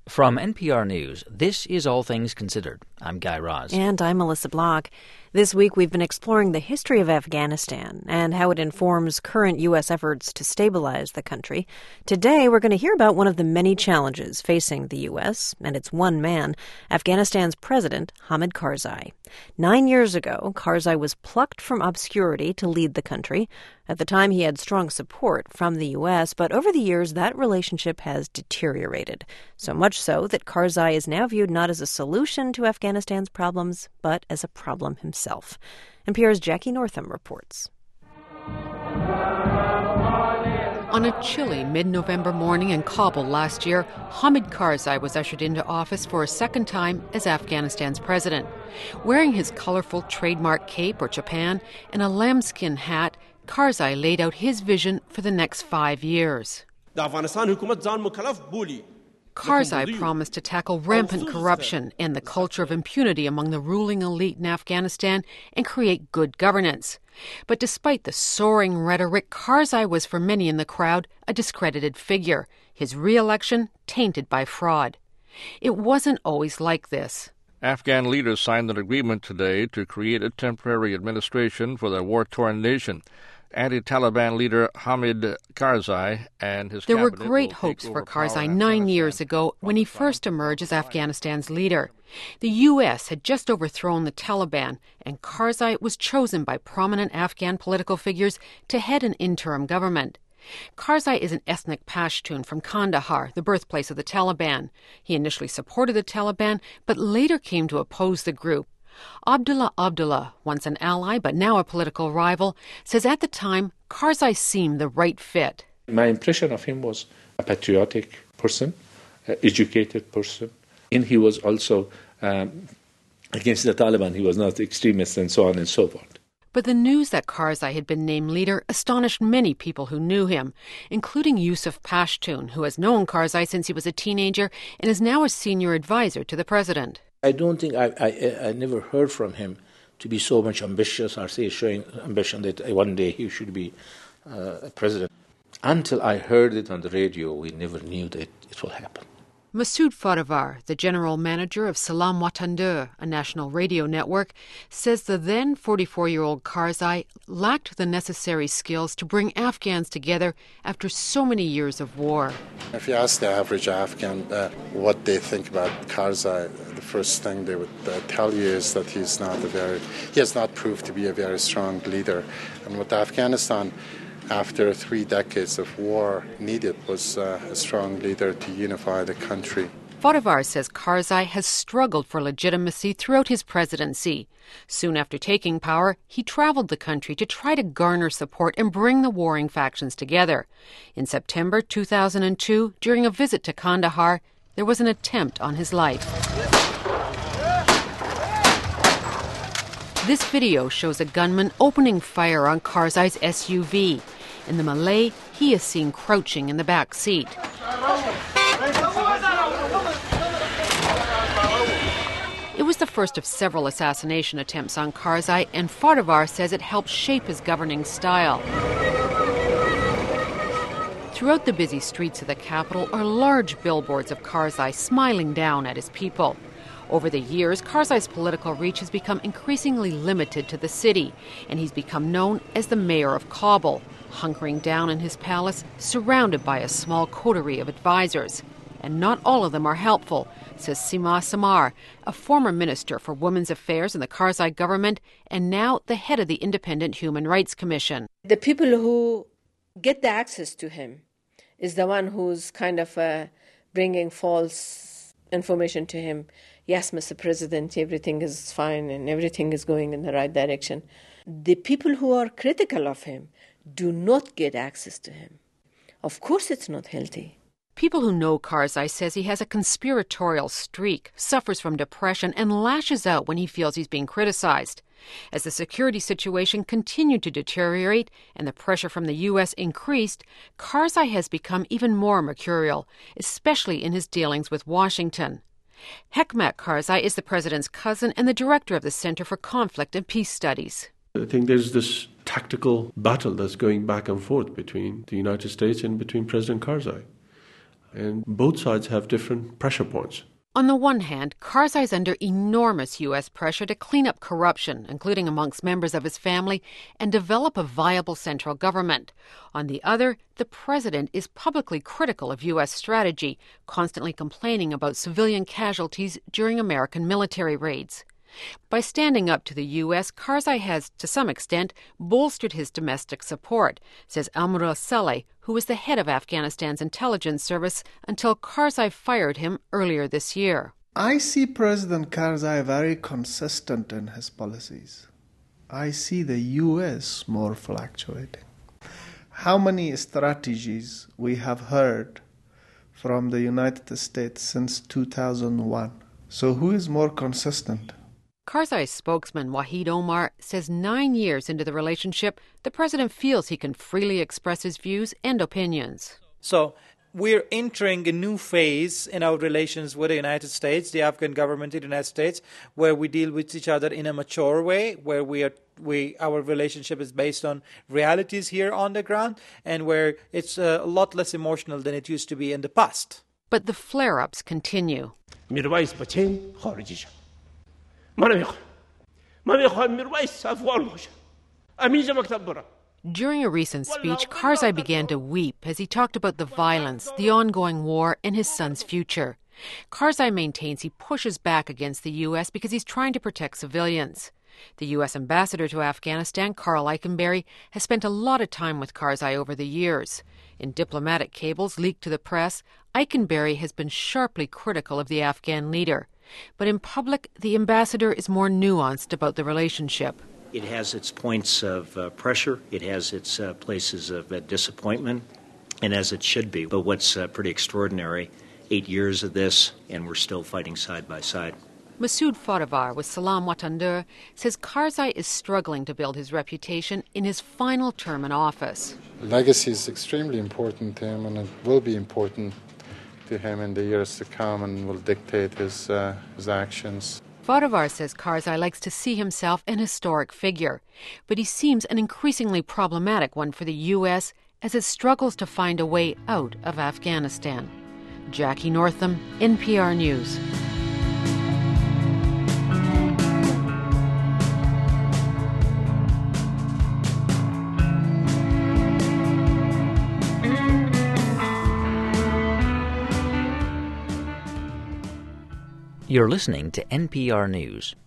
From NPR News, this is All Things Considered. I'm Guy Raz. And I'm Melissa Block. This week we've been exploring the history of Afghanistan and how it informs current U.S. efforts to stabilize the country. Today we're going to hear about one of the many challenges facing the U.S., and it's one man, Afghanistan's president, Hamid Karzai. 9 years ago, Karzai was plucked from obscurity to lead the country. At the time, he had strong support from the U.S., but over the years, that relationship has deteriorated. So much so that Karzai is now viewed not as a solution to Afghanistan's problems, but as a problem himself. NPR's Jackie Northam reports. On a chilly mid-November morning in Kabul last year, Hamid Karzai was ushered into office for a second time as Afghanistan's president. Wearing his colorful trademark cape or chapan and a lambskin hat, Karzai laid out his vision for the next 5 years. Karzai promised to tackle rampant corruption and the culture of impunity among the ruling elite in Afghanistan and create good governance. But despite the soaring rhetoric, Karzai was for many in the crowd a discredited figure, his re-election tainted by fraud. It wasn't always like this. Afghan leaders signed an agreement today to create a temporary administration for their war-torn nation. Anti-Taliban leader Hamid Karzai and his There were great hopes for Karzai 9 years ago when he first emerged as Afghanistan's leader. The U.S. had just overthrown the Taliban, and Karzai was chosen by prominent Afghan political figures to head an interim government. Karzai is an ethnic Pashtun from Kandahar, the birthplace of the Taliban. He initially supported the Taliban, but later came to oppose the group. Abdullah, once an ally but now a political rival, says at the time Karzai seemed the right fit. My impression of him was a patriotic person, an educated person, and he was also against the Taliban. He was not extremist and so on and so forth. But the news that Karzai had been named leader astonished many people who knew him, including Yusuf Pashtun, who has known Karzai since he was a teenager and is now a senior advisor to the president. I don't think I never heard from him to be so much ambitious or say showing ambition that one day he should be president. Until I heard it on the radio, we never knew that it will happen. Masoud Farivar, the general manager of Salam Watan 2, a national radio network, says the then 44-year-old Karzai lacked the necessary skills to bring Afghans together after so many years of war. If you ask the average Afghan what they think about Karzai, the first thing they would tell you is that he has not proved to be a very strong leader. And what Afghanistan, after 3 decades of war, needed was a strong leader to unify the country. Farivar says Karzai has struggled for legitimacy throughout his presidency. Soon after taking power, he traveled the country to try to garner support and bring the warring factions together. In September 2002, during a visit to Kandahar, there was an attempt on his life. This video shows a gunman opening fire on Karzai's SUV. In the melee, he is seen crouching in the back seat. It was the first of several assassination attempts on Karzai, and Farivar says it helped shape his governing style. Throughout the busy streets of the capital are large billboards of Karzai smiling down at his people. Over the years, Karzai's political reach has become increasingly limited to the city, and he's become known as the mayor of Kabul, hunkering down in his palace, surrounded by a small coterie of advisors. And not all of them are helpful, says Sima Samar, a former minister for women's affairs in the Karzai government and now the head of the Independent Human Rights Commission. The people who get the access to him is the one who's kind of bringing false information to him. Yes, Mr. President, everything is fine and everything is going in the right direction. The people who are critical of him do not get access to him. Of course it's not healthy. People who know Karzai says he has a conspiratorial streak, suffers from depression, and lashes out when he feels he's being criticized. As the security situation continued to deteriorate and the pressure from the U.S. increased, Karzai has become even more mercurial, especially in his dealings with Washington. Hekmat Karzai is the president's cousin and the director of the Center for Conflict and Peace Studies. I think there's this tactical battle that's going back and forth between the United States and between President Karzai. And both sides have different pressure points. On the one hand, Karzai is under enormous U.S. pressure to clean up corruption, including amongst members of his family, and develop a viable central government. On the other, the president is publicly critical of U.S. strategy, constantly complaining about civilian casualties during American military raids. By standing up to the U.S., Karzai has, to some extent, bolstered his domestic support, says Amrullah Saleh, who was the head of Afghanistan's intelligence service until Karzai fired him earlier this year. I see President Karzai very consistent in his policies. I see the U.S. more fluctuating. How many strategies we have heard from the United States since 2001? So who is more consistent? Karzai's spokesman, Wahid Omar, says 9 years into the relationship, the president feels he can freely express his views and opinions. So we're entering a new phase in our relations with the United States, the Afghan government in the United States, where we deal with each other in a mature way, where our relationship is based on realities here on the ground, and where it's a lot less emotional than it used to be in the past. But the flare-ups continue. During a recent speech, Karzai began to weep as he talked about the violence, the ongoing war, and his son's future. Karzai maintains he pushes back against the U.S. because he's trying to protect civilians. The U.S. ambassador to Afghanistan, Karl Eikenberry, has spent a lot of time with Karzai over the years. In diplomatic cables leaked to the press, Eikenberry has been sharply critical of the Afghan leader. But in public, the ambassador is more nuanced about the relationship. It has its points of pressure, it has its places of disappointment, and as it should be. But what's pretty extraordinary, 8 years of this, and we're still fighting side by side. Masoud Fodavar with Salam Watandur says Karzai is struggling to build his reputation in his final term in office. Legacy is extremely important to him, and it will be important to him in the years to come, and will dictate his actions. Fodavar says Karzai likes to see himself an historic figure, but he seems an increasingly problematic one for the U.S. as it struggles to find a way out of Afghanistan. Jackie Northam, NPR News. You're listening to NPR News.